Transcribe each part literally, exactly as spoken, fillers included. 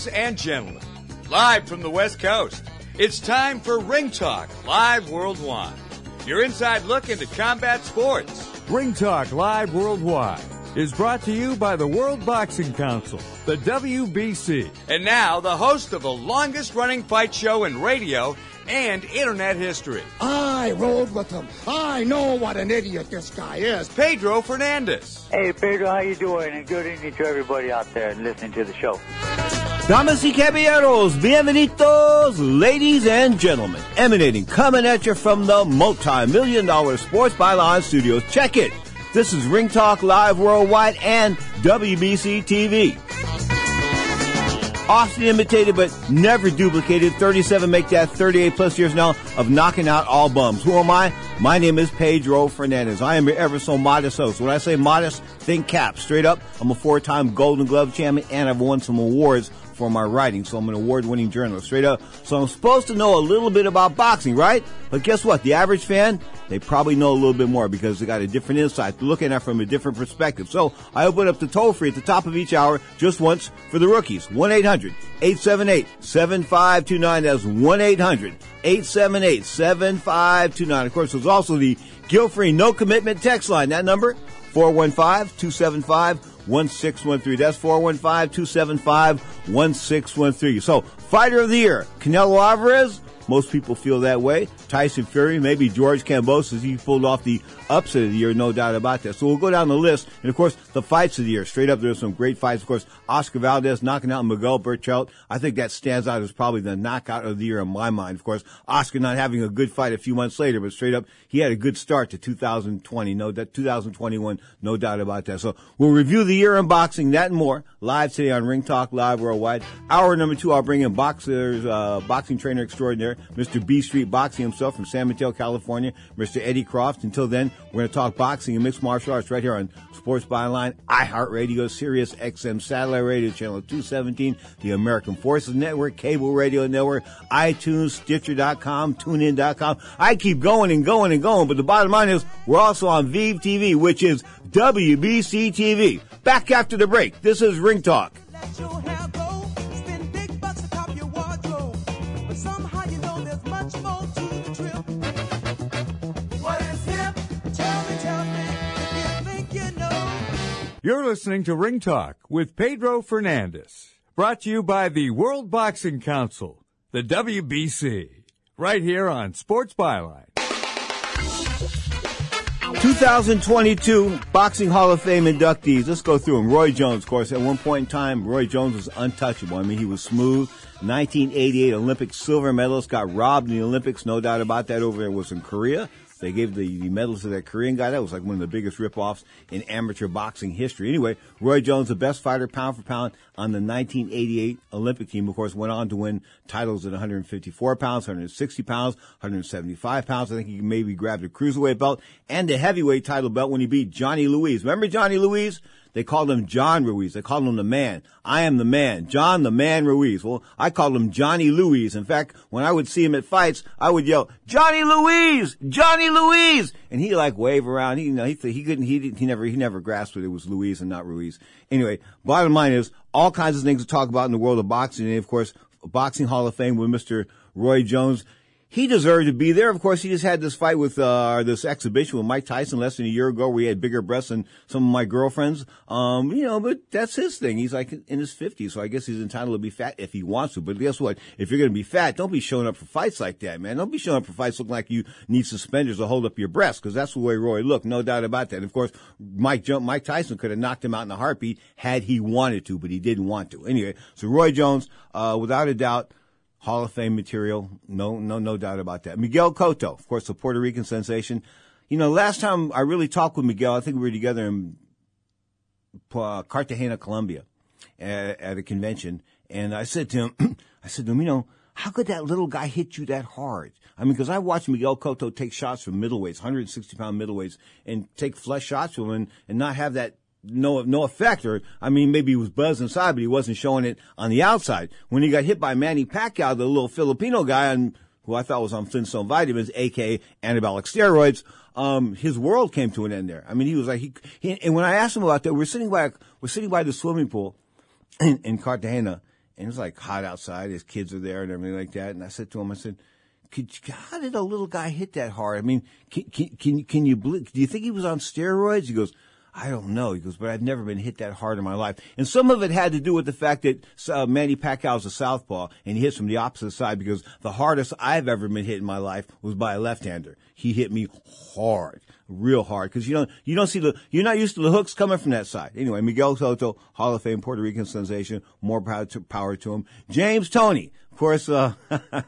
Ladies and gentlemen, live from the West Coast, it's time for Ring Talk Live Worldwide. Your inside look into combat sports. Ring Talk Live Worldwide is brought to you by the World Boxing Council, the W B C. And now, the host of the longest-running fight show in radio and internet history. I rode with him. I know what an idiot this guy is. Pedro Fernandez. Hey, Pedro, how you doing? And good evening to everybody out there and listening to the show. Damas y caballeros, bienvenidos, ladies and gentlemen. Emanating, coming at you from the multi-million dollar Sports Byline Studios. Check it. This is Ring Talk Live Worldwide and W B C T V. Often imitated but never duplicated. thirty-seven, make that thirty-eight plus years now of knocking out all bums. Who am I? My name is Pedro Fernandez. I am your ever so modest host. When I say modest, think cap. Straight up, I'm a four-time Golden Glove champion and I've won some awards for my writing, so I'm an award-winning journalist. Straight up. So I'm supposed to know a little bit about boxing, right? But guess what? The average fan, they probably know a little bit more because they got a different insight. They're looking at it from a different perspective. So I open up the toll-free at the top of each hour just once for the rookies. one eight hundred eight seven eight seven five two nine. That's one eight hundred eight seven eight seven five two nine. Of course, there's also the guilt-free no-commitment text line. That number, four one five two seven five one six one three. That's four one five two seven five one six one three. So, Fighter of the Year, Canelo Alvarez. Most people feel that way. Tyson Fury, maybe George Kambosos. He pulled off the upset of the year, no doubt about that. So we'll go down the list. And, of course, the fights of the year. Straight up, there's some great fights. Of course, Oscar Valdez knocking out Miguel Berchelt. I think that stands out as probably the knockout of the year in my mind. Of course, Oscar not having a good fight a few months later, but straight up, he had a good start to two thousand twenty. No, that two thousand twenty-one, no doubt about that. So we'll review the year in boxing, that and more, live today on Ring Talk Live Worldwide. Hour number two, I'll bring in boxers, uh, boxing trainer extraordinaire, Mister B Street Boxing himself from San Mateo, California, Mister Eddie Croft. Until then, we're going to talk boxing and mixed martial arts right here on Sports Byline, iHeartRadio, Sirius X M Satellite Radio, Channel two seventeen, the American Forces Network, Cable Radio Network, iTunes, Stitcher dot com, TuneIn dot com. I keep going and going and going, but the bottom line is we're also on Vive T V, which is W B C T V. Back after the break. This is Ring Talk. Let your hair go, spend big bucks to top your wardrobe, but somehow you know there's much more to the trip. What is hip? Tell me, tell me, if you think you know. You're listening to Ring Talk with Pedro Fernandez. Brought to you by the World Boxing Council, the W B C. Right here on Sports Byline. twenty twenty-two Boxing Hall of Fame inductees. Let's go through them. Roy Jones, of course. At one point in time, Roy Jones was untouchable. I mean, he was smooth. nineteen eighty-eight Olympic silver medalist, got robbed in the Olympics. No doubt about that. Over there was in Korea. They gave the, the medals to that Korean guy. That was like one of the biggest rip-offs in amateur boxing history. Anyway, Roy Jones, the best fighter pound for pound on the nineteen eighty-eight Olympic team, of course, went on to win titles at one fifty-four pounds, one sixty pounds, one seventy-five pounds. I think he maybe grabbed a cruiserweight belt and the heavyweight title belt when he beat Johnny Ruiz. Remember Johnny Ruiz? They called him John Ruiz. They called him the man. I am the man. John the man Ruiz. Well, I called him Johnny Ruiz. In fact, when I would see him at fights, I would yell, Johnny Ruiz! Johnny Ruiz! And he like wave around. He, you know, he, he couldn't, he didn't, he never, he never grasped it. It was Ruiz and not Ruiz. Anyway, bottom line is all kinds of things to talk about in the world of boxing. And of course, Boxing Hall of Fame with Mister Roy Jones. He deserved to be there. Of course, he just had this fight with, uh, this exhibition with Mike Tyson less than a year ago where he had bigger breasts than some of my girlfriends. Um, you know, but that's his thing. He's like in his fifties, so I guess he's entitled to be fat if he wants to. But guess what? If you're going to be fat, don't be showing up for fights like that, man. Don't be showing up for fights looking like you need suspenders to hold up your breasts, because that's the way Roy looked. No doubt about that. And of course, Mike, Mike Tyson could have knocked him out in a heartbeat had he wanted to, but he didn't want to. Anyway, so Roy Jones, uh, without a doubt, Hall of Fame material. No, no, no doubt about that. Miguel Cotto, of course, the Puerto Rican sensation. You know, last time I really talked with Miguel, I think we were together in uh, Cartagena, Colombia at, at a convention. And I said to him, I said to him, you know, how could that little guy hit you that hard? I mean, because I watched Miguel Cotto take shots from middleweights, one sixty pound middleweights, and take flush shots from him and, and not have that no no effect, or I mean maybe he was buzzed inside, but he wasn't showing it on the outside. When he got hit by Manny Pacquiao, the little Filipino guy, on, who I thought was on Flintstone vitamins, aka anabolic steroids, um, his world came to an end there. I mean, he was like he, he and when I asked him about that, we're sitting by we're sitting by the swimming pool in, in Cartagena, and it was like hot outside. His kids are there and everything like that. And I said to him, I said, Could, how did a little guy hit that hard? I mean, can, can, can, can you believe, do you think he was on steroids? He goes, I don't know. He goes, but I've never been hit that hard in my life. And some of it had to do with the fact that uh, Manny Pacquiao's a southpaw, and he hits from the opposite side, because the hardest I've ever been hit in my life was by a left-hander. He hit me hard, real hard, because you don't, you don't see the, you're not used to the hooks coming from that side. Anyway, Miguel Cotto, Hall of Fame Puerto Rican sensation, more power to, power to him. James Toney. Of course, uh,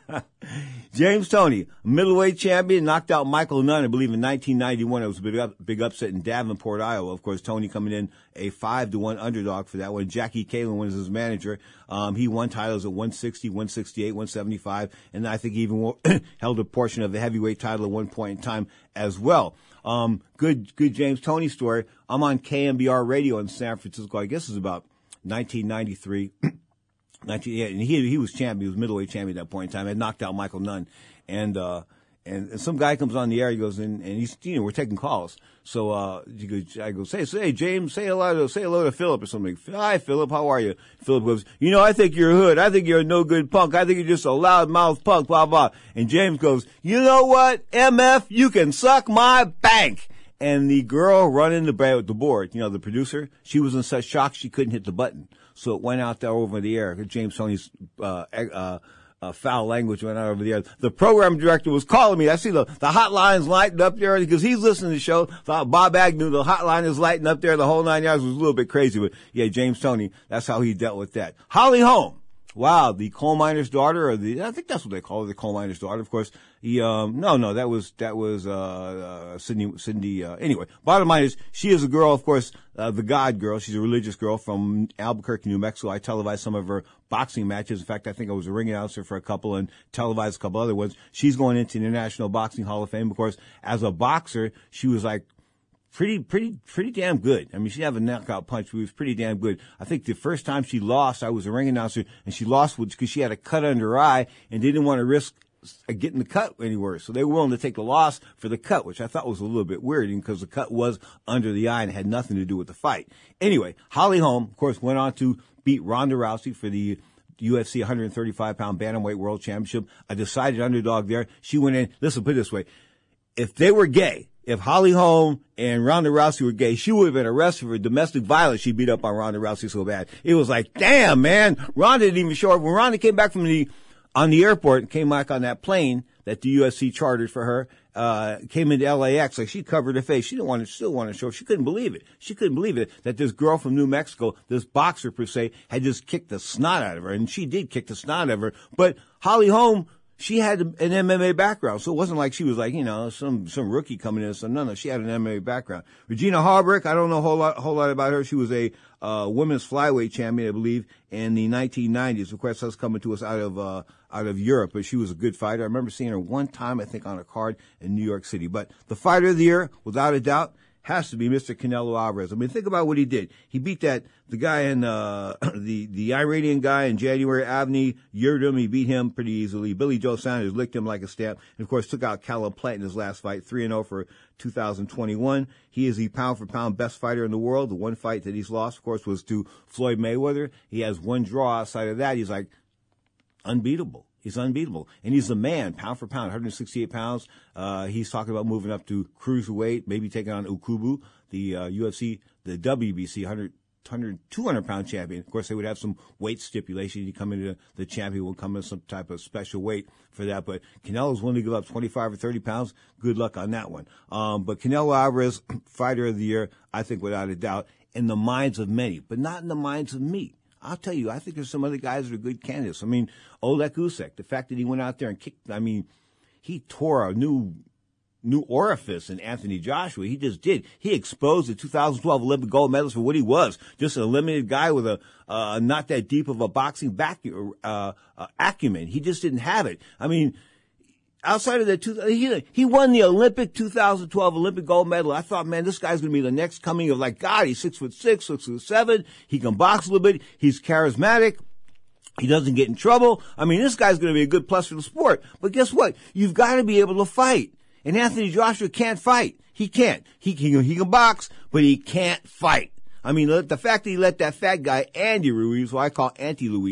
James Toney, middleweight champion, knocked out Michael Nunn, I believe, in nineteen ninety-one. It was a big, up, big upset in Davenport, Iowa. Of course, Toney coming in a five to one underdog for that one. Jackie Kalin was his manager. Um, he won titles at one sixty, one sixty-eight, one seventy-five, and I think he even held a portion of the heavyweight title at one point in time as well. Um, good, good James Toney story. I'm on K M B R radio in San Francisco. I guess it was about nineteen ninety-three. nineteen, yeah, and he he was champion. He was middleweight champion at that point in time. Had knocked out Michael Nunn, and uh, and, and some guy comes on the air. He goes, and, and he's, you know, we're taking calls. So uh, you go, I go, say, say, James, say hello to say hello to Philip or something. Hi, Philip, how are you? Philip goes, you know, I think you're a hood. I think you're a no good punk. I think you're just a loudmouth punk. Blah blah. And James goes, you know what, M F, you can suck my bank. And the girl running the the board, you know, the producer, she was in such shock she couldn't hit the button. So it went out there over the air. James Toney's uh, uh, uh, foul language went out over the air. The program director was calling me. I see the, the hotlines lighting up there because he's listening to the show. Thought Bob Agnew, the hotline is lighting up there. The whole nine yards was a little bit crazy. But, yeah, James Toney, that's how he dealt with that. Holly Holm. Wow, the coal miner's daughter, or the, I think that's what they call her, the coal miner's daughter. Of course, he, um, no, no, that was, that was, uh, uh, Cindy, Cindy, uh, anyway. Bottom line is, she is a girl, of course, uh, the God girl. She's a religious girl from Albuquerque, New Mexico. I televised some of her boxing matches. In fact, I think I was a ring announcer for a couple and televised a couple other ones. She's going into the International Boxing Hall of Fame. Of course, as a boxer, she was like, Pretty, pretty, pretty damn good. I mean, she didn't have a knockout punch, but it was pretty damn good. I think the first time she lost, I was a ring announcer, and she lost because she had a cut under her eye and didn't want to risk getting the cut any worse. So they were willing to take the loss for the cut, which I thought was a little bit weird because the cut was under the eye and had nothing to do with the fight. Anyway, Holly Holm, of course, went on to beat Ronda Rousey for the U F C one thirty-five pound bantamweight world championship. A decided underdog there. She went in, listen, put it this way. If they were gay, if Holly Holm and Ronda Rousey were gay, she would have been arrested for domestic violence. She beat up on Ronda Rousey so bad. It was like, damn, man. Ronda didn't even show up. When Ronda came back from the, on the airport, came back on that plane that the U F C chartered for her, uh, came into L A X, like she covered her face. She didn't want to, still want to show. She couldn't believe it. She couldn't believe it that this girl from New Mexico, this boxer per se, had just kicked the snot out of her. And she did kick the snot out of her. But Holly Holm, she had an M M A background, so it wasn't like she was like, you know, some, some rookie coming in. So no, no, she had an M M A background. Regina Hallbrick, I don't know a whole lot, whole lot about her. She was a, uh, women's flyweight champion, I believe, in the nineteen nineties. Of course, that's coming to us out of, uh, out of Europe, but she was a good fighter. I remember seeing her one time, I think, on a card in New York City. But the fighter of the year, without a doubt, has to be Mister Canelo Alvarez. I mean, think about what he did. He beat that, the guy in, uh, the, the Iranian guy in January, Avni Yildirim. He beat him pretty easily. Billy Joe Saunders licked him like a stamp. And of course, took out Callum Plant in his last fight, three and oh for two thousand twenty-one. He is the pound for pound best fighter in the world. The one fight that he's lost, of course, was to Floyd Mayweather. He has one draw outside of that. He's like unbeatable. He's unbeatable. And he's the man, pound for pound, one sixty-eight pounds. Uh, he's talking about moving up to cruiserweight, maybe taking on Ukubu, the uh, U F C, the W B C one hundred, two hundred pound champion. Of course, they would have some weight stipulation. You come into the champion will come in some type of special weight for that. But Canelo's willing to give up twenty-five or thirty pounds. Good luck on that one. Um, but Canelo Alvarez, fighter of the year, I think without a doubt, in the minds of many, but not in the minds of me. I'll tell you, I think there's some other guys that are good candidates. I mean, Oleg Usyk, the fact that he went out there and kicked, I mean, he tore a new, new orifice in Anthony Joshua. He just did. He exposed the two thousand twelve Olympic gold medalist for what he was. Just a limited guy with a, uh, not that deep of a boxing back, uh, uh, acumen. He just didn't have it. I mean, outside of that, two, he, he won the Olympic two thousand twelve Olympic gold medal. I thought, man, this guy's going to be the next coming of like, God, he's six foot six, six foot seven. He can box a little bit. He's charismatic. He doesn't get in trouble. I mean, this guy's going to be a good plus for the sport. But guess what? You've got to be able to fight. And Anthony Joshua can't fight. He can't. He can, he can box, but he can't fight. I mean, the fact that he let that fat guy, Andy Ruiz, who I call Auntie Louise,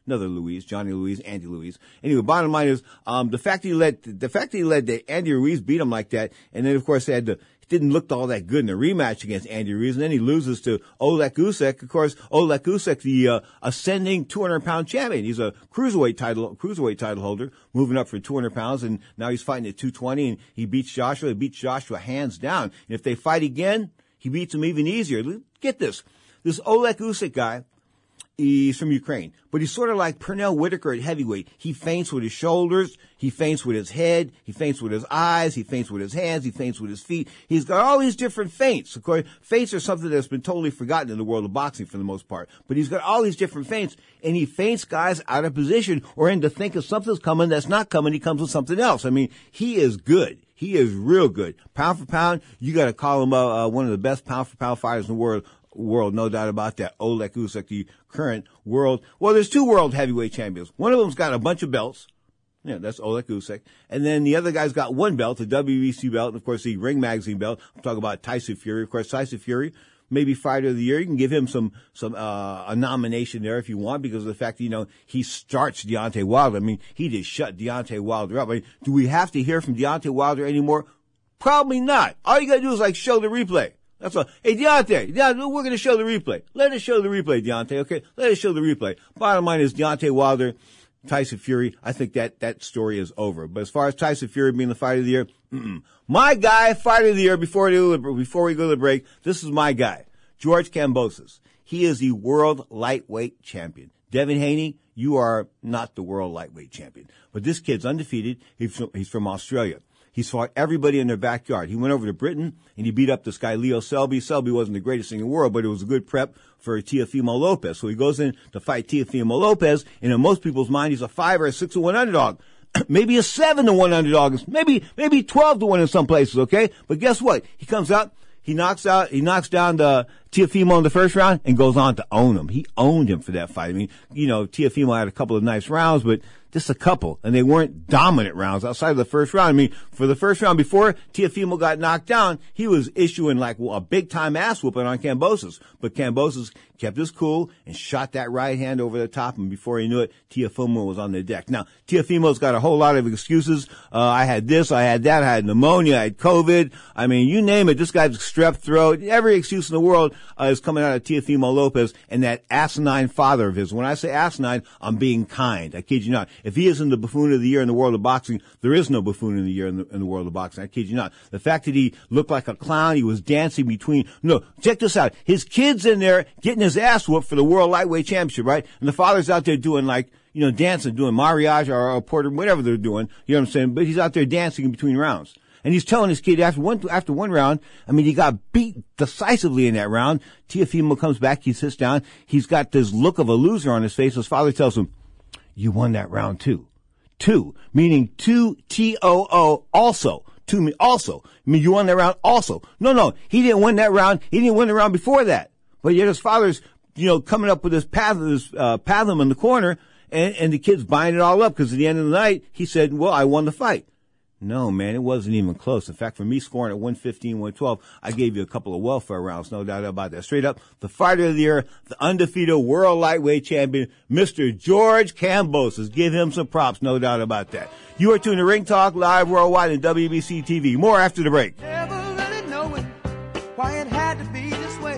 Another Luis, Johnny Luis, Andy Luis. Anyway, bottom line is, um, the fact that he let, the fact that he let the Andy Ruiz beat him like that, and then of course they had to, didn't look all that good in the rematch against Andy Ruiz, and then he loses to Oleg Usyk. Of course, Oleg Usyk, the uh, ascending two hundred pound champion. He's a cruiserweight title, cruiserweight title holder, moving up for two hundred pounds, and now he's fighting at two twenty, and he beats Joshua. He beats Joshua hands down. And if they fight again, he beats him even easier. Get this. This Oleg Usyk guy, he's from Ukraine, but he's sort of like Pernell Whitaker at heavyweight. He feints with his shoulders, he feints with his head, he feints with his eyes, he feints with his hands, he feints with his feet. He's got all these different feints. Of course, feints are something that's been totally forgotten in the world of boxing for the most part. But he's got all these different feints, and he feints guys out of position or into thinking something's coming that's not coming. He comes with something else. I mean, he is good. He is real good. Pound for pound, you got to call him uh, uh, one of the best pound for pound fighters in the world. World, no doubt about that. Oleg Usyk, the current world. Well, there's two world heavyweight champions. One of them's got a bunch of belts. Yeah, that's Oleg Usyk. And then the other guy's got one belt, the W B C belt, and of course the Ring Magazine belt. I'm talking about Tyson Fury. Of course, Tyson Fury, maybe fighter of the year. You can give him some, some, uh, a nomination there if you want because of the fact that, you know, he starts Deontay Wilder. I mean, he just shut Deontay Wilder up. I mean, do we have to hear from Deontay Wilder anymore? Probably not. All you gotta do is like show the replay. That's all. Hey, Deontay, Deontay, we're going to show the replay. Let us show the replay, Deontay, okay? Let us show the replay. Bottom line is Deontay Wilder, Tyson Fury, I think that, that story is over. But as far as Tyson Fury being the fighter of the year, mm-mm. My guy, fighter of the year, before we, go to, before we go to the break, this is my guy, George Kambosos. He is the world lightweight champion. Devin Haney, you are not the world lightweight champion. But this kid's undefeated. He's from, he's from Australia. He's fought everybody in their backyard. He went over to Britain and he beat up this guy, Leo Selby. Selby wasn't the greatest thing in the world, but it was a good prep for Teofimo Lopez. So he goes in to fight Teofimo Lopez, and in most people's mind, he's a five or a six to one underdog. Maybe a seven to one underdog. Maybe, maybe twelve to one in some places, okay? But guess what? He comes out, he knocks out, he knocks down the Teofimo in the first round and goes on to own him. He owned him for that fight. I mean, you know, Teofimo had a couple of nice rounds, but just a couple, and they weren't dominant rounds outside of the first round. I mean, for the first round before Teofimo got knocked down, he was issuing like well, a big-time ass whooping on Kambosos. But Kambosos kept his cool and shot that right hand over the top, and before he knew it, Teofimo was on the deck. Now, Teofimo's got a whole lot of excuses. Uh, I had this, I had that, I had pneumonia, I had COVID. I mean, you name it, this guy's strep throat. Every excuse in the world uh, is coming out of Teofimo Lopez and that asinine father of his. When I say asinine, I'm being kind. I kid you not. If he isn't the buffoon of the year in the world of boxing, there is no buffoon of the year in the, in the world of boxing. I kid you not. The fact that he looked like a clown, he was dancing between, no, check this out. His kid's in there getting his ass whooped for the World Lightweight Championship, right? And the father's out there doing like, you know, dancing, doing mariage or, or porter, whatever they're doing. You know what I'm saying? But he's out there dancing in between rounds. And he's telling his kid after one, after one round, I mean, he got beat decisively in that round. Teofimo comes back, he sits down, he's got this look of a loser on his face. His father tells him, you won that round too. Two, meaning two T O O also. Two, me also. I mean, you won that round also. No, no, he didn't win that round. He didn't win the round before that. But yet his father's, you know, coming up with this path, this, uh, pathum in the corner, and, and the kid's buying it all up because at the end of the night, he said, well, I won the fight. No, man, it wasn't even close. In fact, for me scoring at one fifteen, one twelve, I gave you a couple of welfare rounds, no doubt about that. Straight up, the fighter of the year, the undefeated world lightweight champion, Mister George Kambosos. Give him some props, no doubt about that. You are tuned to Ring Talk live worldwide in W B C T V. More after the break. Never really knowing why it had to be this way.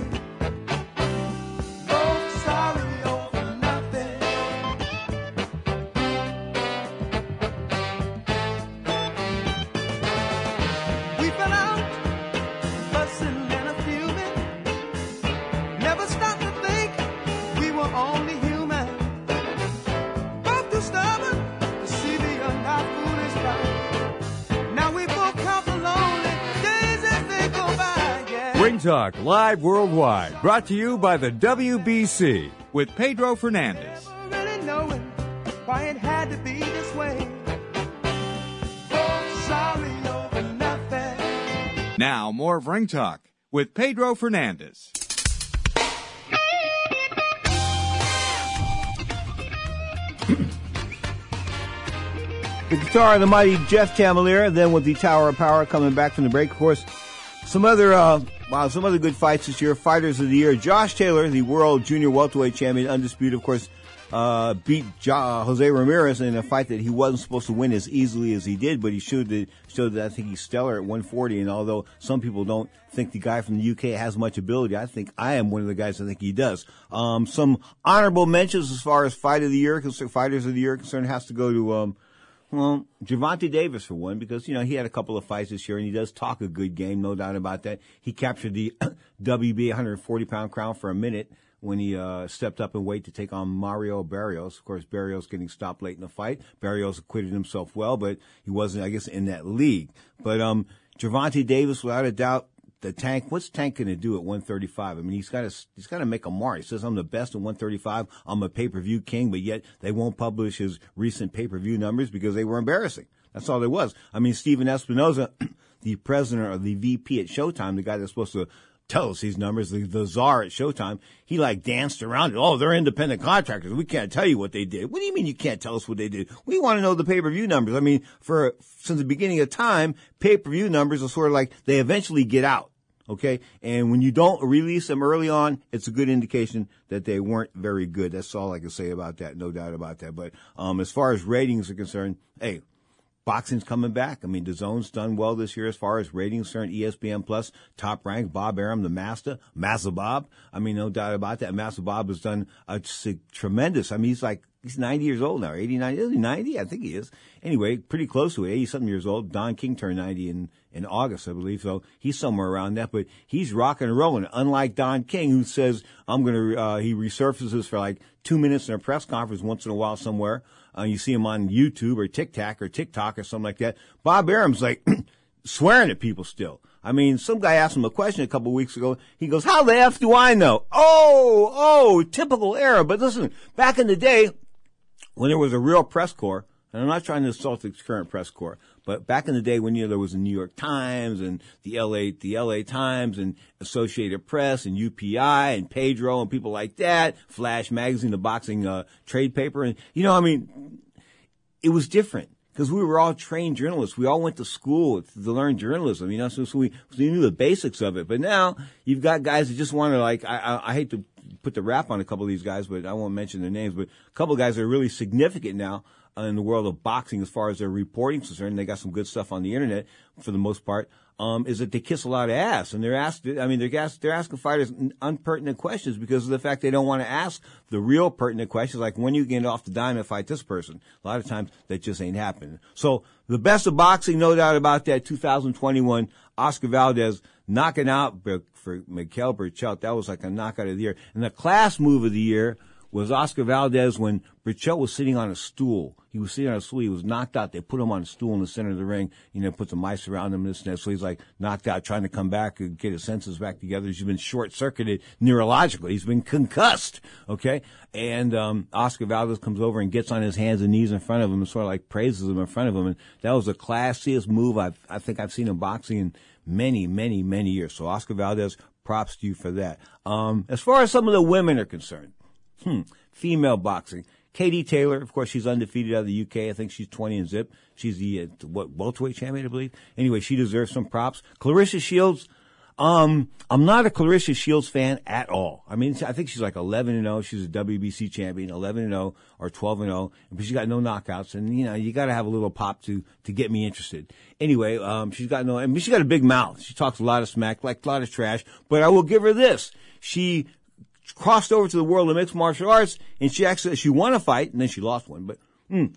Both sorry over nothing. We fell out, fussing and a fuming. Never stopped to think we were only human. Both too stubborn to see the not foolish right. Now we both count the lonely days as they go by. Yeah. Ring Talk live worldwide, brought to you by the W B C with Pedro Fernandez. Never really knowing why it had to be this way. Both sorry over nothing. Now, more of Ring Talk with Pedro Fernandez. The guitar of the mighty Jeff Tamalier, then with the Tower of Power coming back from the break. Of course, some other, uh, wow, some other good fights this year. Fighters of the year, Josh Taylor, the world junior welterweight champion, undisputed. Of course, uh, beat ja, Jose Ramirez in a fight that he wasn't supposed to win as easily as he did, but he showed that, showed that I think he's stellar at one forty. And although some people don't think the guy from the U K has much ability, I think I am one of the guys that think he does. Um, some honorable mentions as far as fight of the year, fighters of the year concerned has to go to, um, well, Gervonta Davis for one, because, you know, he had a couple of fights this year and he does talk a good game, no doubt about that. He captured the W B one forty pound crown for a minute when he uh stepped up in weight to take on Mario Barrios. Of course, Barrios getting stopped late in the fight. Barrios acquitted himself well, but he wasn't, I guess, in that league. But um Gervonta Davis, without a doubt, the Tank, what's Tank going to do at one thirty-five? I mean, he's got to he's got to make a mark. He says, I'm the best at one thirty-five. I'm a pay-per-view king, but yet they won't publish his recent pay-per-view numbers because they were embarrassing. That's all there was. I mean, Steven Espinoza, the president or the V P at Showtime, the guy that's supposed to tell us these numbers, the, the czar at Showtime, he like danced around it. Oh, they're independent contractors. We can't tell you what they did. What do you mean you can't tell us what they did? We want to know the pay-per-view numbers. I mean, for since the beginning of time, pay-per-view numbers are sort of like they eventually get out. Okay, and when you don't release them early on, it's a good indication that they weren't very good. That's all I can say about that, no doubt about that. But um as far as ratings are concerned, hey, boxing's coming back. I mean, the Zone's done well this year as far as ratings concerned. E S P N Plus, top ranked. Bob Arum, the master, Master Bob. I mean, no doubt about that. Master Bob has done a tremendous. I mean, he's like he's ninety years old now, eighty-nine, is he ninety? I think he is. Anyway, pretty close to it, eighty-something years old. Don King turned ninety in, in August, I believe, so he's somewhere around that. But he's rocking and rolling, unlike Don King, who says, I'm going to, uh, he resurfaces for like two minutes in a press conference once in a while somewhere. Uh, you see him on YouTube or TikTok or TikTok or something like that. Bob Arum's like swearing at people still. I mean, some guy asked him a question a couple of weeks ago. He goes, how the F do I know? Oh, oh, typical error. But listen, back in the day, when there was a real press corps, and I'm not trying to insult the current press corps, but back in the day when, you know, there was the New York Times and the L A, the L A Times and Associated Press and U P I and Pedro and people like that, Flash Magazine, the boxing, uh, trade paper. And, you know, I mean, it was different because we were all trained journalists. We all went to school to learn journalism, you know, so, so we, so we knew the basics of it. But now you've got guys that just want to, like, I, I, I hate to put the rap on a couple of these guys, but I won't mention their names, but a couple of guys that are really significant now uh, in the world of boxing as far as their reporting is concerned. They got some good stuff on the internet for the most part, um, is that they kiss a lot of ass. And they're asked, I mean, they're, asked, they're asking fighters unpertinent questions because of the fact they don't want to ask the real pertinent questions, like when you get off the dime and fight this person. A lot of times that just ain't happening. So the best of boxing, no doubt about that, two thousand twenty-one, Oscar Valdez knocking out for Miguel Berchelt. That was like a knockout of the year. And the class move of the year was Oscar Valdez when Berchelt was sitting on a stool. He was sitting on a stool. He was knocked out. They put him on a stool in the center of the ring. You know, put some ice around him, this and that. So he's like knocked out, trying to come back and get his senses back together. He's been short-circuited neurologically. He's been concussed. Okay. And, um, Oscar Valdez comes over and gets on his hands and knees in front of him and sort of like praises him in front of him. And that was the classiest move I've, I think I've seen in boxing in many, many, many years. So Oscar Valdez, props to you for that. Um, as far as some of the women are concerned, hmm, female boxing. Katie Taylor, of course, she's undefeated out of the U K. I think she's twenty and zip. She's the, uh, what, welterweight champion, I believe. Anyway, she deserves some props. Clarissa Shields, um, I'm not a Clarissa Shields fan at all. I mean, I think she's like eleven and oh. She's a W B C champion, eleven and oh or twelve and oh. But she's got no knockouts. And, you know, you gotta have a little pop to, to get me interested. Anyway, um, she's got no, I mean, she's got a big mouth. She talks a lot of smack, like a lot of trash. But I will give her this. She crossed over to the world of mixed martial arts, and she actually, she won a fight, and then she lost one, but, mm,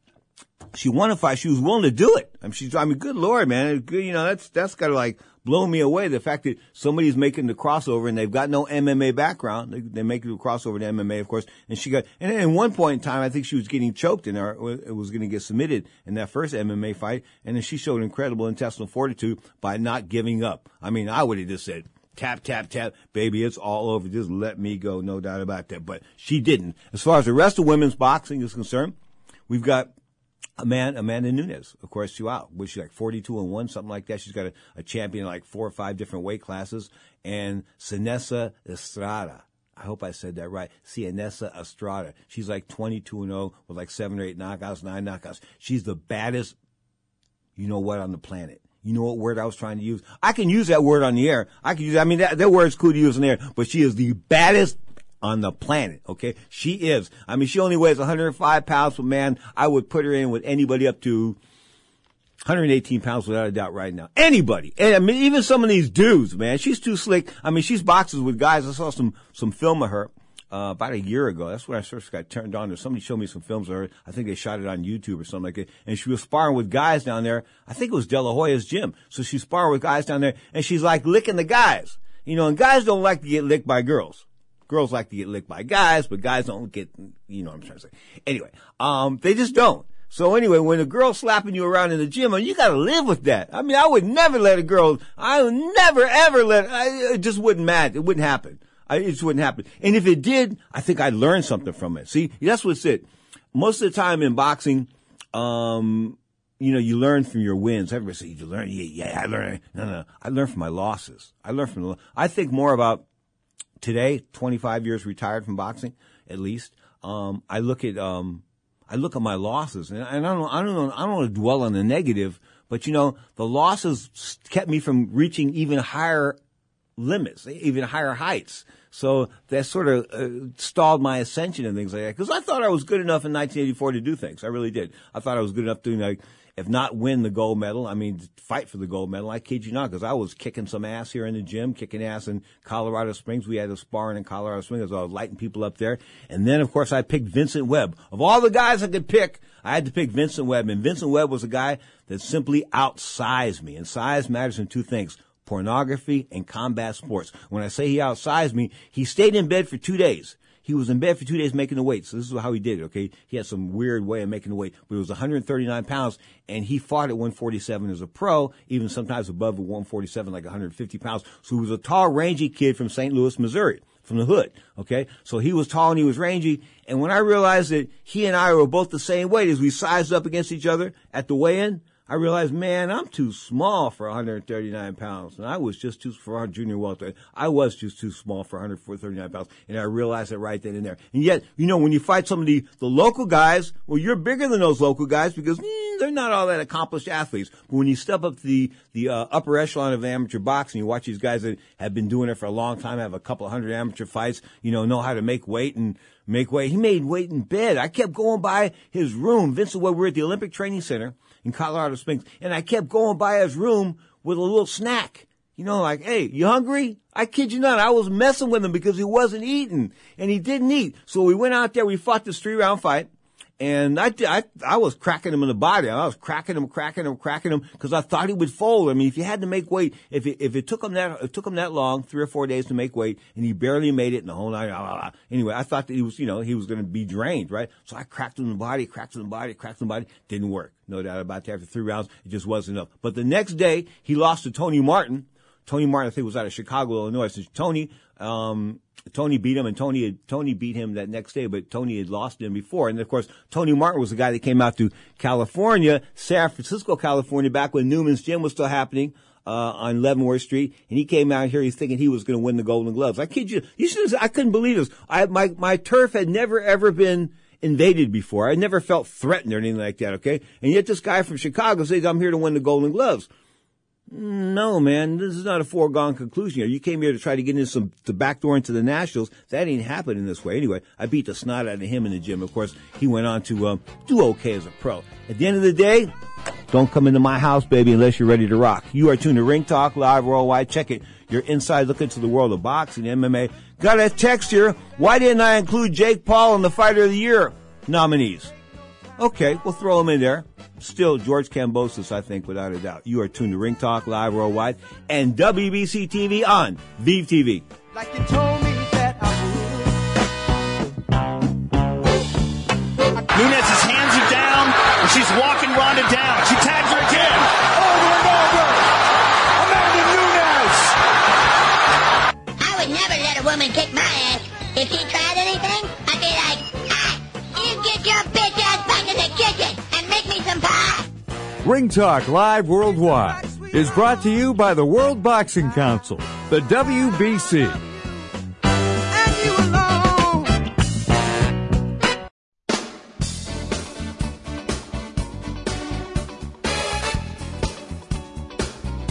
she won a fight. She was willing to do it. I mean, she's, I mean, good Lord, man. Good, you know, that's, that's gotta like blow me away. The fact that somebody's making the crossover and they've got no M M A background. They, they make the crossover to M M A, of course, and she got, and at one point in time, I think she was getting choked in her, it was going to get submitted in that first M M A fight, and then she showed incredible intestinal fortitude by not giving up. I mean, I would have just said, tap, tap, tap, baby, it's all over. Just let me go, no doubt about that. But she didn't. As far as the rest of women's boxing is concerned, we've got Amanda, Amanda Nunes, of course, she's out. Was she like forty-two and one, something like that? She's got a, a champion in like four or five different weight classes. And Seniesa Estrada. I hope I said that right. Seniesa Estrada. She's like twenty-two and oh with like seven or eight knockouts, nine knockouts. She's the baddest, you know what, on the planet. You know what word I was trying to use? I can use that word on the air. I can use, I mean, that, that word's cool to use on the air, but she is the baddest on the planet, okay? She is. I mean, she only weighs one hundred five pounds, but man, I would put her in with anybody up to one hundred eighteen pounds without a doubt right now. Anybody. And I mean, even some of these dudes, man. She's too slick. I mean, she's boxes with guys. I saw some, some film of her, uh, about a year ago. That's when I first got turned on to. Somebody showed me some films of her. I think they shot it on YouTube or something like that. And she was sparring with guys down there. I think it was De La Hoya's gym. So she's sparring with guys down there and she's like licking the guys. You know, and guys don't like to get licked by girls. Girls like to get licked by guys, but guys don't get, you know what I'm trying to say. Anyway, um, they just don't. So anyway, when a girl's slapping you around in the gym, you gotta live with that. I mean, I would never let a girl, I would never ever let, I, it just wouldn't matter. It wouldn't happen. I, it just wouldn't happen. And if it did, I think I'd learn something from it. See, that's what's it. Most of the time in boxing, um, you know, you learn from your wins. Everybody says, you learn, yeah, yeah, I learn. No, no, I learn from my losses. I learn from the, I think more about today, twenty-five years retired from boxing, at least. Um, I look at, um, I look at my losses, and I don't, I don't, know, I don't want to dwell on the negative, but you know, the losses kept me from reaching even higher limits, even higher heights. So that sort of uh, stalled my ascension and things like that. Because I thought I was good enough in nineteen eighty-four to do things. I really did. I thought I was good enough to, like, if not win the gold medal, I mean, fight for the gold medal. I kid you not, because I was kicking some ass here in the gym, kicking ass in Colorado Springs. We had a sparring in Colorado Springs. I was lighting people up there. And then, of course, I picked Vincent Webb. Of all the guys I could pick, I had to pick Vincent Webb. And Vincent Webb was a guy that simply outsized me. And size matters in two things: pornography and combat sports. When I say he outsized me, he stayed in bed for two days. He was in bed for two days making the weight. So this is how he did it, okay? He had some weird way of making the weight, but it was one hundred thirty-nine pounds, and he fought at one forty-seven as a pro, even sometimes above the one forty-seven, like one hundred fifty pounds. So he was a tall, rangy kid from Saint Louis, Missouri, from the hood, okay? So he was tall and he was rangy, and when I realized that he and I were both the same weight as we sized up against each other at the weigh-in, I realized, man, I'm too small for one hundred thirty-nine pounds. And I was just too, for our junior welterweight, I was just too small for one hundred thirty-nine pounds. And I realized it right then and there. And yet, you know, when you fight some of the, the local guys, well, you're bigger than those local guys because mm, they're not all that accomplished athletes. But when you step up to the, the uh, upper echelon of amateur boxing, you watch these guys that have been doing it for a long time, have a couple of hundred amateur fights, you know, know how to make weight and make weight. He made weight in bed. I kept going by his room. Vincent Webb, we were at the Olympic Training Center in Colorado Springs, and I kept going by his room with a little snack. You know, like, hey, you hungry? I kid you not. I was messing with him because he wasn't eating, and he didn't eat. So we went out there. We fought this three-round fight, and I, I, I was cracking him in the body. I was cracking him, cracking him, cracking him because I thought he would fold. I mean, if you had to make weight, if it, if it took him that, it took him that long, three or four days to make weight, and he barely made it in the whole night. Blah, blah, blah. Anyway, I thought that he was, you know, he was going to be drained, right? So I cracked him in the body, cracked him in the body, cracked him in the body. Didn't work. No doubt about that. After three rounds, it just wasn't enough. But the next day, he lost to Tony Martin. Tony Martin, I think, was out of Chicago, Illinois. So Tony, um, Tony beat him, and Tony had, Tony beat him that next day, but Tony had lost him before. And of course, Tony Martin was the guy that came out to California, San Francisco, California, back when Newman's Gym was still happening, uh, on Leavenworth Street. And he came out here, he's thinking he was going to win the Golden Gloves. I kid you, you should have, I couldn't believe this. I, my, my turf had never ever been invaded before. I never felt threatened or anything like that, okay? And yet this guy from Chicago says, I'm here to win the Golden Gloves. No, man, this is not a foregone conclusion here. You came here to try to get into some, the back door into the Nationals. That ain't happening this way. Anyway, I beat the snot out of him in the gym. Of course, he went on to um, do okay as a pro. At the end of the day, don't come into my house, baby, unless you're ready to rock. You are tuned to Ring Talk Live Worldwide. Check it. Your inside look into the world of boxing, M M A. Got a text here. Why didn't I include Jake Paul in the Fighter of the Year nominees? Okay, we'll throw him in there. Still, George Kambosos, I think, without a doubt. You are tuned to Ring Talk Live Worldwide and W B C T V on Vive T V. Like you told me that I would. Nunes's hands are down, and she's walking Ronda down. She tags her again. Over and over. Amanda Nunes. I would never let a woman kick my ass. If she tried anything, I'd be like, ah, you get your bitch ass back in the kitchen and make me some pie. Ring Talk Live Worldwide is brought to you by the World Boxing Council, the W B C. And you alone.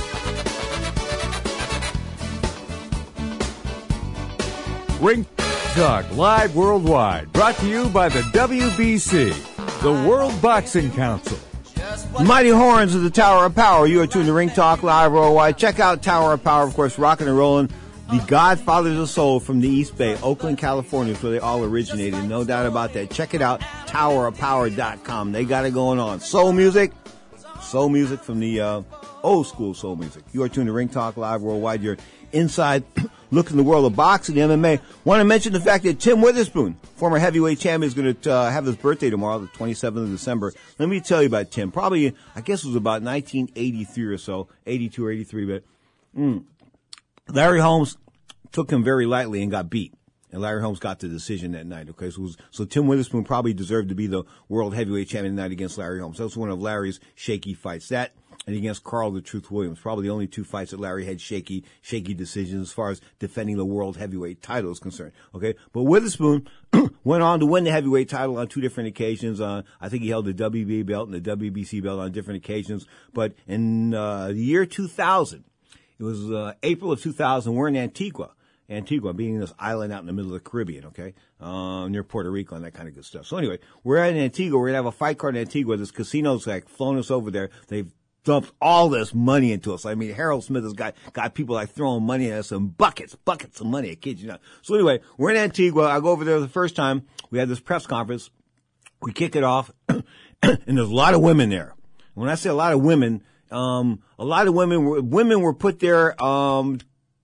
Ring Talk live worldwide, brought to you by the W B C, the World Boxing Council. Mighty Horns of the Tower of Power. You are tuned to Ring Talk live worldwide. Check out Tower of Power, of course, rocking and rolling. The Godfathers of Soul from the East Bay, Oakland, California is where they all originated. No doubt about that. Check it out, tower of power dot com. They got it going on. Soul music, soul music from the uh, old school soul music. You are tuned to Ring Talk live worldwide. You're inside look in the world of boxing, M M A. Want to mention the fact that Tim Witherspoon, former heavyweight champion, is going to uh, have his birthday tomorrow, the twenty-seventh of December. Let me tell you about Tim. Probably, I guess it was about nineteen eighty-three or so, eighty-two or eighty-three, but mm, Larry Holmes took him very lightly and got beat. And Larry Holmes got the decision that night, okay? So, it was, so Tim Witherspoon probably deserved to be the world heavyweight champion tonight against Larry Holmes. That was one of Larry's shaky fights. That and against Carl the Truth Williams, probably the only two fights that Larry had shaky, shaky decisions as far as defending the world heavyweight title is concerned, okay? But Witherspoon went on to win the heavyweight title on two different occasions. Uh, I think he held the W B belt and the W B C belt on different occasions. But in uh, the year two thousand, it was uh, April of two thousand, we're in Antigua. Antigua, being this island out in the middle of the Caribbean, okay, uh, near Puerto Rico and that kind of good stuff. So anyway, we're at Antigua. We're going to have a fight card in Antigua. This casino's like flown us over there. They've dumped all this money into us. I mean, Harold Smith has got, got people like throwing money at us and buckets, buckets of money. I kid you not. So anyway, we're in Antigua. I go over there the first time. We had this press conference. We kick it off and there's a lot of women there. When I say a lot of women, um, a lot of women were, women were put there, um,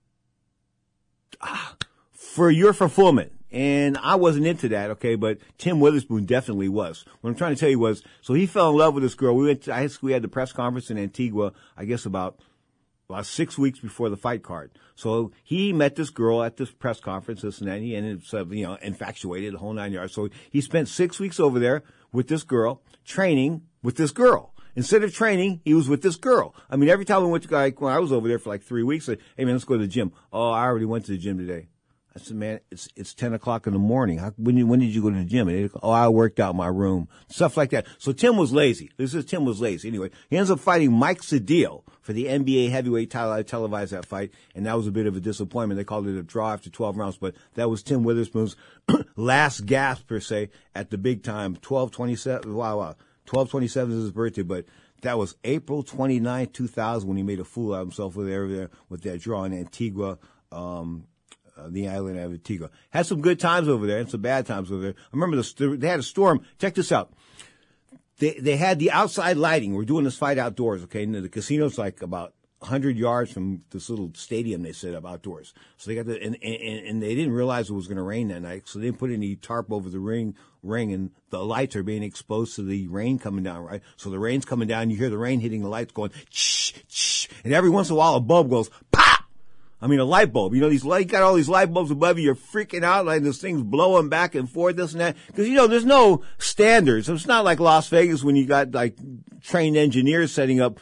for your fulfillment. And I wasn't into that, okay, but Tim Witherspoon definitely was. What I'm trying to tell you was, so he fell in love with this girl. We went to, I, we had the press conference in Antigua, I guess about, about six weeks before the fight card. So he met this girl at this press conference, this and that, and he ended up, you know, infatuated, the whole nine yards. So he spent six weeks over there with this girl, training with this girl. Instead of training, he was with this girl. I mean, every time we went to, like, when I was over there for like three weeks, I said, hey man, let's go to the gym. Oh, I already went to the gym today. I said, man, it's, it's ten o'clock in the morning. How, when, you, when did you go to the gym? And oh, I worked out in my room. Stuff like that. So Tim was lazy. This is, Tim was lazy. Anyway, he ends up fighting Mike Cedillo for the N B A heavyweight title. I televised that fight, and that was a bit of a disappointment. They called it a draw after twelve rounds, but that was Tim Witherspoon's last gasp, per se, at the big time. twelve twenty-seven, wow, wow. twelve twenty-seven is his birthday, but that was April twenty-ninth, two thousand, when he made a fool out of himself with there with that draw in Antigua, um, uh, the island of Antigua. Had some good times over there and some bad times over there. I remember the, they had a storm. Check this out. They they had the outside lighting. We're doing this fight outdoors, okay? And the casino's like about one hundred yards from this little stadium they set up outdoors. So they got the, and, and, and they didn't realize it was going to rain that night, so they didn't put any tarp over the ring, ring, and the lights are being exposed to the rain coming down, right? So the rain's coming down, you hear the rain hitting the lights going, shh, shh, and every once in a while a bulb goes, pop! I mean, a light bulb. You know, these light, you got all these light bulbs above you. You're freaking out, like this thing's blowing back and forth, this and that. Because, you know, there's no standards. It's not like Las Vegas when you got, like, trained engineers setting up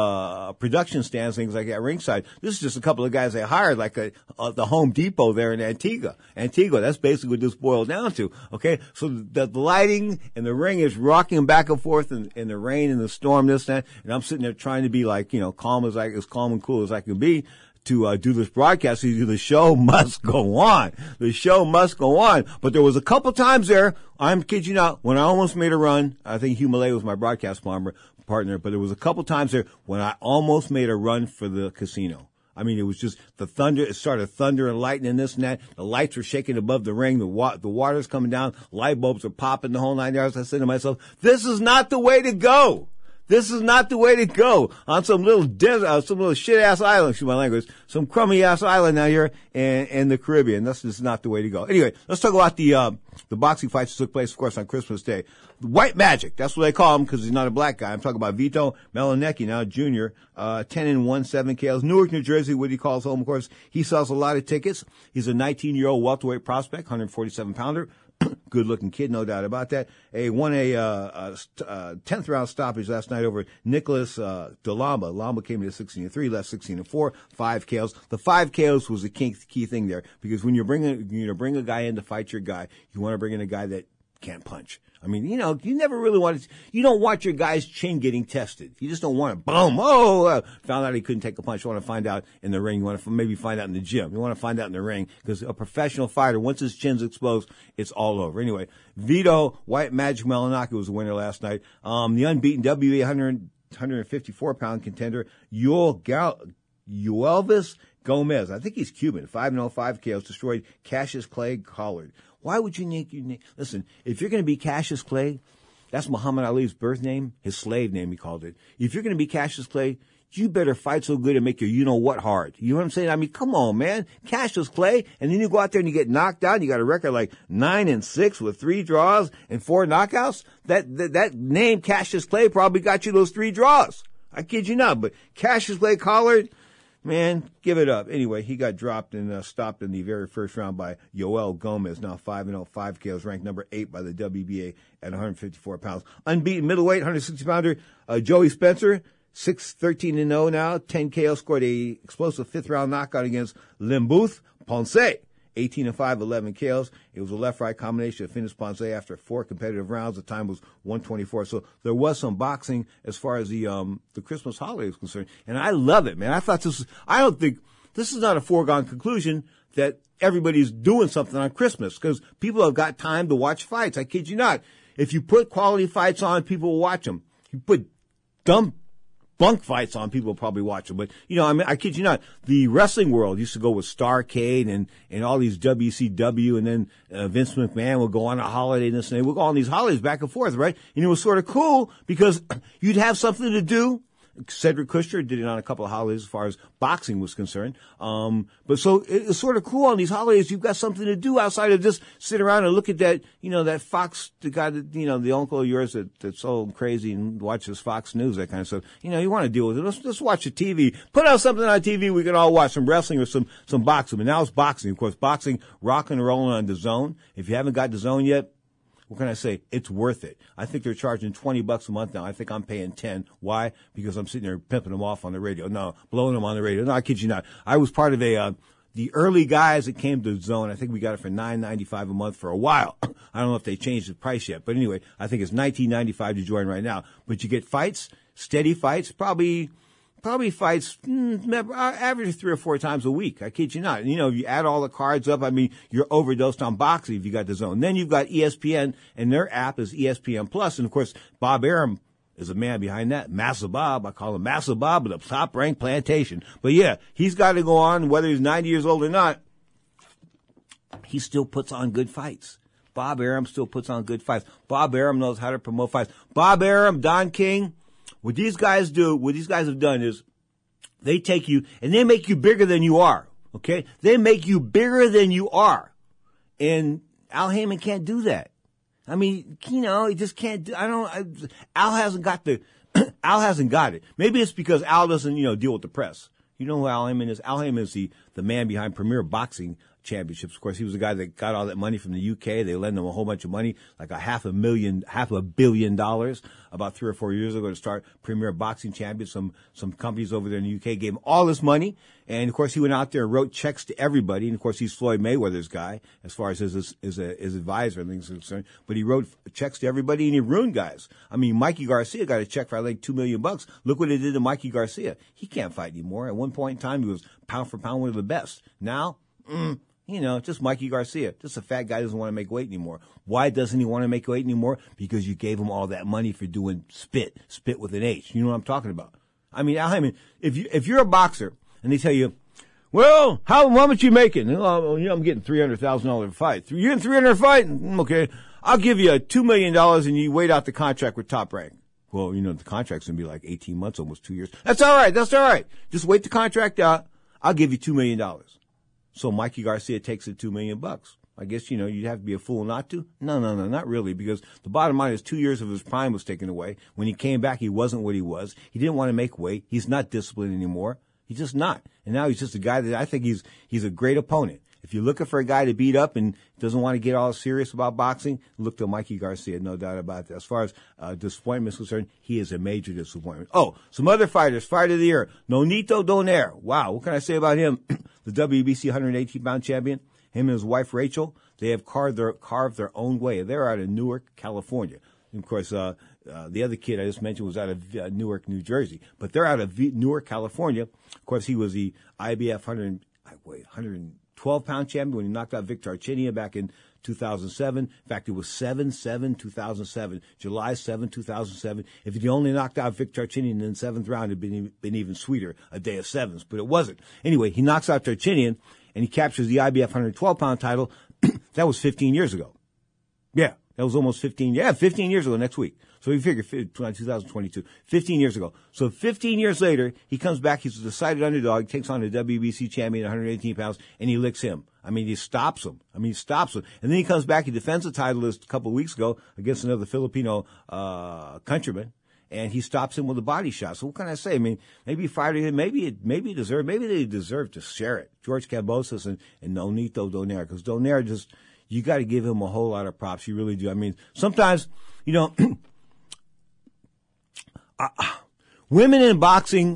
uh production stands, things like that ringside. This is just a couple of guys they hired, like a, uh, the Home Depot there in Antigua. Antigua, that's basically what this boils down to, okay? So the, the lighting and the ring is rocking back and forth in, in the rain and the storm, this and that. And I'm sitting there trying to be, like, you know, calm as I, as calm and cool as I can be to uh, do this broadcast. The show must go on. The show must go on. But there was a couple times there, I'm kidding you not, when I almost made a run. I think Hugh Malay was my broadcast partner, but there was a couple times there when I almost made a run for the casino. I mean, it was just the thunder. It started thunder and lightning, this and that. The lights were shaking above the ring. The wa- the water's coming down. Light bulbs are popping, the whole nine yards. I said to myself, this is not the way to go. This is not the way to go on some little desert, uh, some little shit-ass island, excuse my language, some crummy-ass island out here in, in the Caribbean. That's just not the way to go. Anyway, let's talk about the uh, the boxing fights that took place, of course, on Christmas Day. White Magic, that's what they call him because he's not a black guy. I'm talking about Vito Melanecki now, Junior, uh, ten and one, seven K Os. Newark, New Jersey, what he calls home, of course. He sells a lot of tickets. He's a nineteen-year-old welterweight prospect, one forty-seven pounder. Good-looking kid, no doubt about that. He won a, uh, a uh, tenth round stoppage last night over Nicholas uh, DeLamba. Lamba came to sixteen and three, left sixteen and four, five K Os. The five K Os was the key, key thing there because when you're bringing you know bring a guy in to fight your guy, you want to bring in a guy that can't punch. I mean, you know, you never really want to, you don't want your guy's chin getting tested. You just don't want it. Boom. Oh, uh, found out he couldn't take a punch. You want to find out in the ring. You want to maybe find out in the gym. You want to find out in the ring because a professional fighter, once his chin's exposed, it's all over. Anyway, Vito White Magic Malinaki was the winner last night. Um, the unbeaten W B A one fifty-four pound contender, Yoel Gal- Yoelvis Gomez. I think he's Cuban. five oh five K Os destroyed Cassius Clay Collard. Why would you make you listen? If you're going to be Cassius Clay, that's Muhammad Ali's birth name, his slave name, he called it. If you're going to be Cassius Clay, you better fight so good and make your you know what hard. You know what I'm saying? I mean, come on, man, Cassius Clay, and then you go out there and you get knocked out. And you got a record like nine and six with three draws and four knockouts. That that, that name Cassius Clay probably got you those three draws. I kid you not. But Cassius Clay Collard. Man, give it up. Anyway, he got dropped and uh, stopped in the very first round by Yoel Gomez, now five and oh, five K Os, ranked number eight by the W B A at one fifty-four pounds. Unbeaten middleweight, one sixty pounder, uh, Joey Spencer, six thirteen and oh now, ten K Os, scored a explosive fifth round knockout against Limbuth Ponce. eighteen and five, eleven K Os. It was a left-right combination that finished Ponce after four competitive rounds. The time was one twenty-four. So there was some boxing as far as the um the Christmas holiday is concerned. And I love it, man. I thought this was, I don't think, this is not a foregone conclusion that everybody's doing something on Christmas because people have got time to watch fights. I kid you not. If you put quality fights on, people will watch them. You put dumb bunk fights on, people will probably watch them. But, you know, I mean, I kid you not, the wrestling world used to go with Starrcade and, and all these W C W, and then uh, Vince McMahon would go on a holiday and this and that. We'd go on these holidays back and forth, right? And it was sort of cool because you'd have something to do. Cedric Kushner did it on a couple of holidays as far as boxing was concerned. Um, but so it's sort of cool on these holidays. You've got something to do outside of just sit around and look at that, you know, that Fox, the guy that, you know, the uncle of yours that, that's so crazy and watches Fox News, that kind of stuff. You know, you want to deal with it. Let's, let's watch the T V. Put out something on T V we can all watch, some wrestling or some, some boxing. But now it's boxing. Of course, boxing, rocking and rolling on DAZN. If you haven't got DAZN yet, what can I say? It's worth it. I think they're charging twenty bucks a month now. I think I'm paying ten. Why? Because I'm sitting there pimping them off on the radio. No, blowing them on the radio. No, I kid you not. I was part of a, uh, the early guys that came to DAZN. I think we got it for nine ninety-five a month for a while. I don't know if they changed the price yet, but anyway, I think it's nineteen ninety-five to join right now. But you get fights, steady fights, probably, probably fights, mm, average three or four times a week. I kid you not. And, you know, you add all the cards up. I mean, you're overdosed on boxing if you got DAZN. Then you've got E S P N, and their app is E S P N Plus. And of course, Bob Arum is a man behind that. Massa Bob. I call him Massa Bob of the Top Rank Plantation. But yeah, he's got to go on, whether he's ninety years old or not. He still puts on good fights. Bob Arum still puts on good fights. Bob Arum knows how to promote fights. Bob Arum, Don King. What these guys do, what these guys have done is they take you and they make you bigger than you are. Okay? They make you bigger than you are. And Al Heyman can't do that. I mean, you know, he just can't do, I don't, I, Al hasn't got the, Al hasn't got it. Maybe it's because Al doesn't, you know, deal with the press. You know who Al Heyman is? Al Heyman is the, the man behind Premier Boxing Championships. Of course, he was the guy that got all that money from the U K. They lent him a whole bunch of money, like a half a million, half a billion dollars about three or four years ago to start Premier Boxing Champions. Some, some companies over there in the U K gave him all this money. And of course, he went out there and wrote checks to everybody. And of course, he's Floyd Mayweather's guy as far as his, his, his, his advisor and things are concerned. But he wrote checks to everybody and he ruined guys. I mean, Mikey Garcia got a check for like two million bucks. Look what it did to Mikey Garcia. He can't fight anymore. At one point in time, he was pound for pound one of the best. Now, mm, you know, just Mikey Garcia. Just a fat guy who doesn't want to make weight anymore. Why doesn't he want to make weight anymore? Because you gave him all that money for doing spit. Spit with an H. You know what I'm talking about? I mean, I mean, if you, if you're a boxer and they tell you, well, how, how much you making? Oh, you know, I'm getting three hundred thousand dollars a fight. You're getting three hundred dollars a fight? Okay. I'll give you two million dollars and you wait out the contract with Top Rank. Well, you know, the contract's going to be like eighteen months, almost two years. That's all right. That's all right. Just wait the contract out. I'll give you two million dollars. So Mikey Garcia takes it two million bucks. I guess, you know, you'd have to be a fool not to. No, no, no, not really, because the bottom line is two years of his prime was taken away. When he came back, he wasn't what he was. He didn't want to make weight. He's not disciplined anymore. He's just not. And now he's just a guy that I think he's, he's a great opponent. If you're looking for a guy to beat up and doesn't want to get all serious about boxing, look to Mikey Garcia, no doubt about that. As far as uh, disappointment is concerned, he is a major disappointment. Oh, some other fighters, fight of the year, Nonito Donaire. Wow, what can I say about him? The W B C one eighteen pound champion Him and his wife, Rachel, they have carved their, carved their own way. They're out of Newark, California. And of course, uh, uh, the other kid I just mentioned was out of uh, Newark, New Jersey. But they're out of v- Newark, California. Of course, he was the I B F one hundred, wait, one hundred twelve pound champion when he knocked out Victor Archinia back in two thousand seven. In fact, it was seven seven two thousand seven, July seventh, two thousand seven. If he only knocked out Victor Archinia in the seventh round, it'd been, been even sweeter, a day of sevens, but it wasn't. Anyway, he knocks out Archinian, and he captures the I B F one hundred twelve pound title. That was fifteen years ago. Yeah, that was almost fifteen, yeah, fifteen years ago next week. So you figure two thousand twenty-two, fifteen years ago. So fifteen years later, he comes back, he's a decided underdog, takes on the W B C champion at one hundred eighteen pounds, and he licks him. I mean, he stops him. I mean, he stops him. And then he comes back, he defends the title a couple of weeks ago against another Filipino uh countryman, and he stops him with a body shot. So what can I say? I mean, maybe he fired him, maybe it, maybe he deserved, maybe they deserve to share it. George Kambosos and, and Nonito Donaire, because Donaire just, you got to give him a whole lot of props. You really do. I mean, sometimes, you know, uh, women in boxing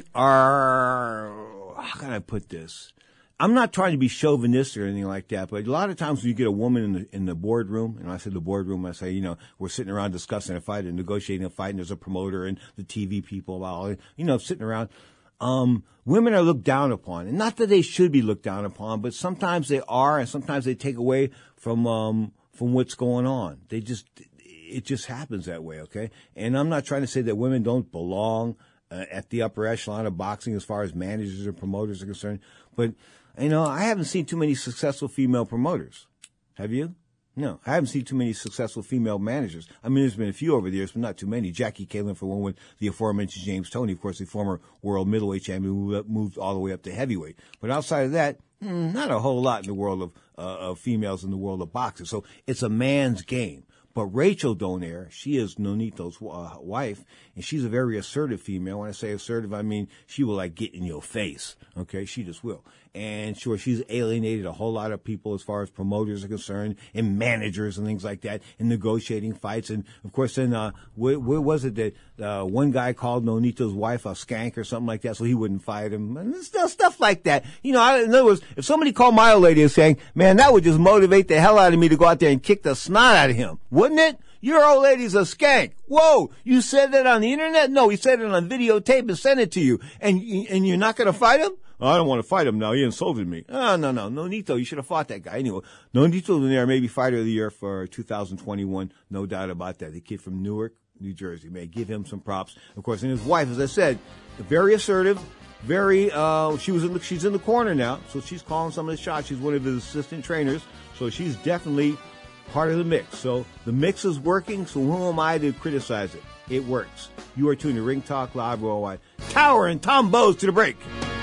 are, how can I put this? I'm not trying to be chauvinistic or anything like that, but a lot of times when you get a woman in the in the boardroom, and I say the boardroom, I say, you know, we're sitting around discussing a fight and negotiating a fight, and there's a promoter and the T V people, all, you know, sitting around. Um, women are looked down upon, and not that they should be looked down upon, but sometimes they are, and sometimes they take away from um from what's going on. They just, it just happens that way, okay? And I'm not trying to say that women don't belong uh, at the upper echelon of boxing as far as managers or promoters are concerned, but you know, I haven't seen too many successful female promoters. Have you? No, I haven't seen too many successful female managers. I mean, there's been a few over the years, but not too many. Jackie Caitlin, for one, with the aforementioned James Toney, of course, the former world middleweight champion who moved, moved all the way up to heavyweight. But outside of that, mm, not a whole lot in the world of, uh, of females in the world of boxing. So it's a man's game. But Rachel Donaire, she is Nonito's uh, wife, and she's a very assertive female. When I say assertive, I mean she will, like, get in your face, okay? She just will. And sure, she's alienated a whole lot of people as far as promoters are concerned, and managers and things like that, and negotiating fights. And, of course, then, uh, where, where was it that uh, one guy called Nonito's wife a skank or something like that, so he wouldn't fight him, and stuff, stuff like that. You know, I, in other words, if somebody called my old lady a skank, man, that would just motivate the hell out of me to go out there and kick the snot out of him. Wouldn't it? Your old lady's a skank. Whoa, you said that on the internet? No, he said it on videotape and sent it to you. And and you're not going to fight him? Oh, I don't want to fight him now. He insulted me. Oh, no, no. Nonito, you should have fought that guy. Anyway, Nonito Donaire may be fighter of the year for two thousand twenty-one. No doubt about that. The kid from Newark, New Jersey. May give him some props. Of course, and his wife, as I said, very assertive. Very, uh, she was in the, she's in the corner now. So she's calling some of the shots. She's one of his assistant trainers. So she's definitely part of the mix. So the mix is working, so who am I to criticize it? It works. You are tuned to Ring Talk Live Worldwide. Tower and Tom Bowes to the break.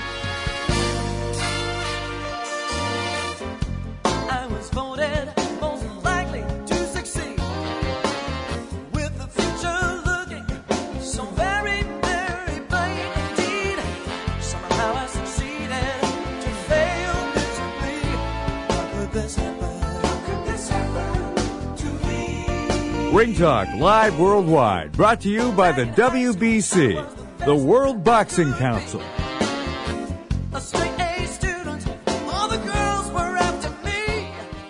I was voted most likely to succeed, with the future looking so very, very bright indeed. Somehow I succeeded to fail miserably. How could this happen? Ring Talk Live Worldwide, brought to you by the W B C, the World Boxing Council. A straight A student, all the girls were after me.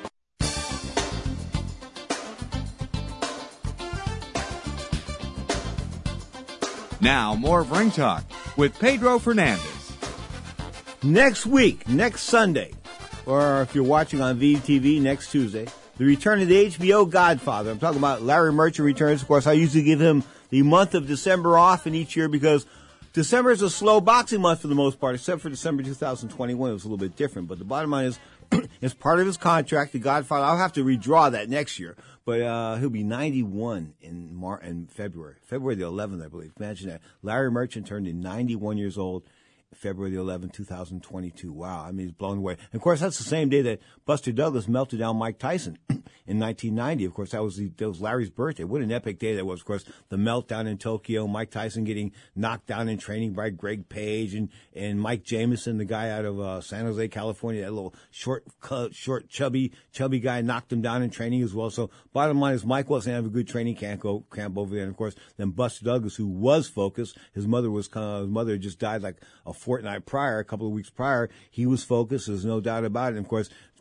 Now, more of Ring Talk with Pedro Fernandez. Next week, next Sunday, or if you're watching on V T V, next Tuesday, the return of the H B O Godfather. I'm talking about Larry Merchant returns. Of course, I usually give him the month of December off in each year because December is a slow boxing month for the most part, except for December two thousand twenty-one. It was a little bit different. But the bottom line is, as part of his contract, the Godfather, I'll have to redraw that next year. But uh he'll be ninety-one in Mar- in February. February the eleventh, I believe. Imagine that. Larry Merchant turned in ninety-one years old. February the eleventh, two thousand twenty-two. Wow, I mean, he's blown away. And of course, that's the same day that Buster Douglas melted down Mike Tyson in nineteen ninety. Of course, that was the, that was Larry's birthday. What an epic day that was. Of course, the meltdown in Tokyo, Mike Tyson getting knocked down in training by Greg Page, and, and Mike Jamison, the guy out of uh, San Jose, California, that little short, short, chubby, chubby guy knocked him down in training as well. So bottom line is Mike wasn't having a good training camp, go, camp over there. And of course, then Buster Douglas, who was focused, his mother was uh, his mother just died like a fortnight prior, a couple of weeks prior. He was focused. There's no doubt about it. And of course,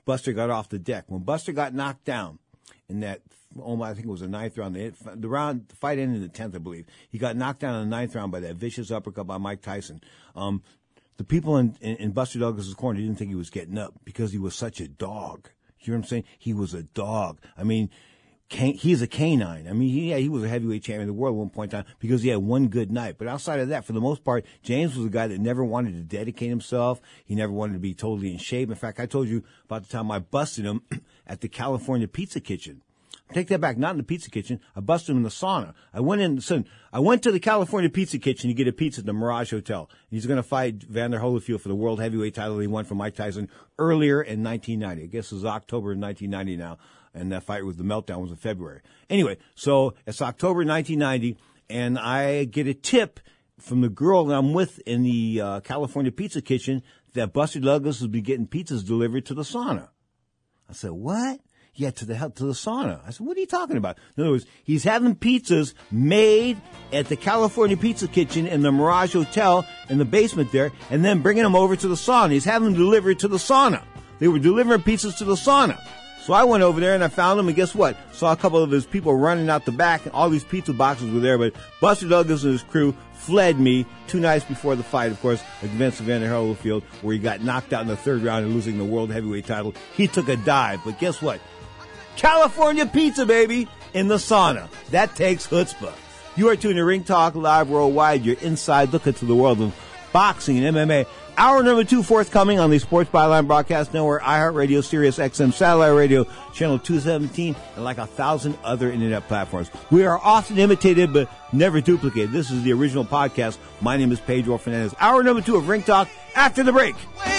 Buster got off the deck. When Buster got knocked down in that, oh my, I think it was the ninth round. The, the round, the fight ended in the tenth, I believe. He got knocked down in the ninth round by that vicious uppercut by Mike Tyson. Um, the people in, in, in Buster Douglas's corner didn't think he was getting up because he was such a dog. You know what I'm saying? He was a dog. I mean, can, he's a canine. I mean, he, yeah, he was a heavyweight champion of the world at one point in time because he had one good night. But outside of that, for the most part, James was a guy that never wanted to dedicate himself. He never wanted to be totally in shape. In fact, I told you about the time I busted him at the California Pizza Kitchen. Take that back, not in the pizza kitchen. I busted him in the sauna. I went in, listen, I went to the California Pizza Kitchen to get a pizza at the Mirage Hotel. He's going to fight Vander Holyfield for the world heavyweight title he won from Mike Tyson earlier in nineteen ninety. I guess it was October nineteen ninety now. And that fight with the Meltdown was in February. Anyway, so it's October nineteen ninety, and I get a tip from the girl that I'm with in the uh, California Pizza Kitchen that Buster Douglas will be getting pizzas delivered to the sauna. I said, what? Yeah, to the to the sauna. I said, what are you talking about? In other words, he's having pizzas made at the California Pizza Kitchen in the Mirage Hotel in the basement there, and then bringing them over to the sauna. He's having them delivered to the sauna. They were delivering pizzas to the sauna. So I went over there and I found him, and guess what? Saw a couple of his people running out the back, and all these pizza boxes were there, but Buster Douglas and his crew fled me two nights before the fight, of course, against Vander Holyfield, where he got knocked out in the third round and losing the world heavyweight title. He took a dive, but guess what? California pizza, baby, in the sauna. That takes chutzpah. You are tuned to Ring Talk Live Worldwide, your inside look into the world of boxing and M M A. Hour number two forthcoming on the Sports Byline Broadcast Network, iHeartRadio, Sirius X M, Satellite Radio, Channel two seventeen, and like a thousand other internet platforms. We are often imitated, but never duplicated. This is the original podcast. My name is Pedro Fernandez. Hour number two of Ring Talk after the break.